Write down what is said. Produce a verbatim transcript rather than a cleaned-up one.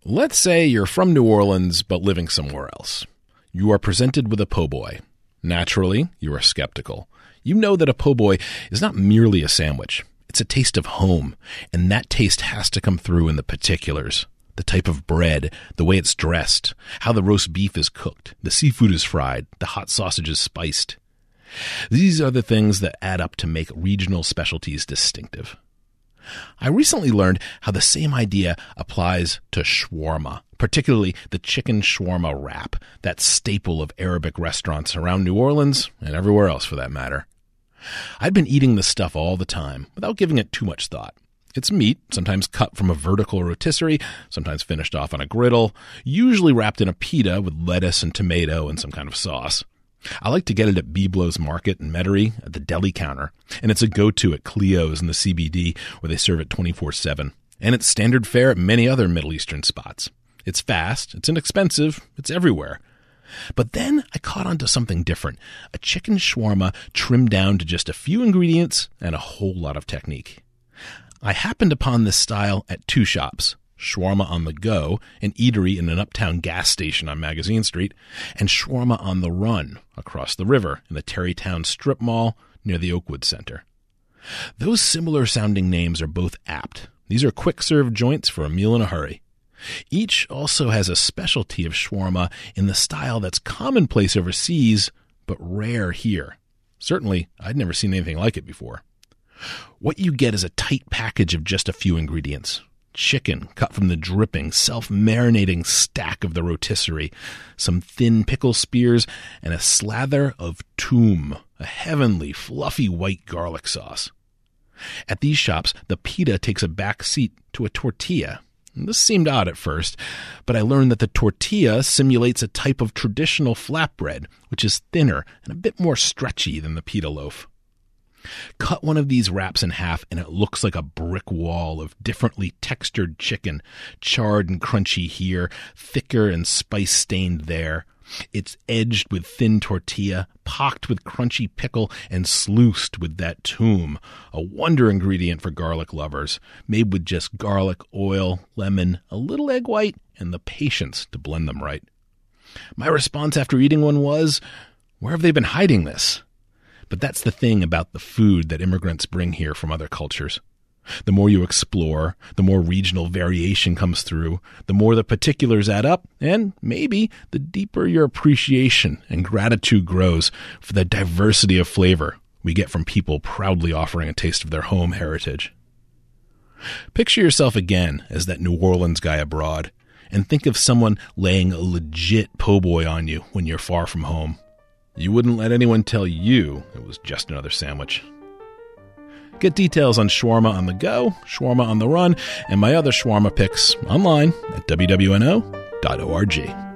Let's say you're from New Orleans but living somewhere else. You are presented with a po' boy. Naturally, you are skeptical. You know that a po' boy is not merely a sandwich. It's a taste of home, and that taste has to come through in the particulars. The type of bread, the way it's dressed, how the roast beef is cooked, the seafood is fried, the hot sausage is spiced. These are the things that add up to make regional specialties distinctive. I recently learned how the same idea applies to shawarma, particularly the chicken shawarma wrap, that staple of Arabic restaurants around New Orleans and everywhere else for that matter. I'd been eating this stuff all the time without giving it too much thought. It's meat, sometimes cut from a vertical rotisserie, sometimes finished off on a griddle, usually wrapped in a pita with lettuce and tomato and some kind of sauce. I like to get it at Biblo's Market in Metairie at the deli counter, and it's a go-to at Cleo's in the C B D where they serve it twenty-four seven, and it's standard fare at many other Middle Eastern spots. It's fast, it's inexpensive, it's everywhere. But then I caught on to something different, a chicken shawarma trimmed down to just a few ingredients and a whole lot of technique. I happened upon this style at two shops, Shawarma on the Go, an eatery in an uptown gas station on Magazine Street, and Shawarma on the Run across the river in the Terrytown Strip Mall near the Oakwood Center. Those similar-sounding names are both apt. These are quick-serve joints for a meal in a hurry. Each also has a specialty of shawarma in the style that's commonplace overseas, but rare here. Certainly, I'd never seen anything like it before. What you get is a tight package of just a few ingredients. Chicken cut from the dripping, self-marinating stack of the rotisserie, some thin pickle spears, and a slather of toum, a heavenly, fluffy white garlic sauce. At these shops, the pita takes a back seat to a tortilla. This seemed odd at first, but I learned that the tortilla simulates a type of traditional flatbread, which is thinner and a bit more stretchy than the pita loaf. Cut one of these wraps in half and it looks like a brick wall of differently textured chicken, charred and crunchy here, thicker and spice-stained there. It's edged with thin tortilla, pocked with crunchy pickle, and sluiced with that toum, a wonder ingredient for garlic lovers, made with just garlic, oil, lemon, a little egg white, and the patience to blend them right. My response after eating one was, where have they been hiding this? But that's the thing about the food that immigrants bring here from other cultures. The more you explore, the more regional variation comes through, the more the particulars add up, and maybe the deeper your appreciation and gratitude grows for the diversity of flavor we get from people proudly offering a taste of their home heritage. Picture yourself again as that New Orleans guy abroad, and think of someone laying a legit po' boy on you when you're far from home. You wouldn't let anyone tell you it was just another sandwich. Get details on Shawarma on the Go, Shawarma on the Run, and my other shawarma picks online at W W N O dot org.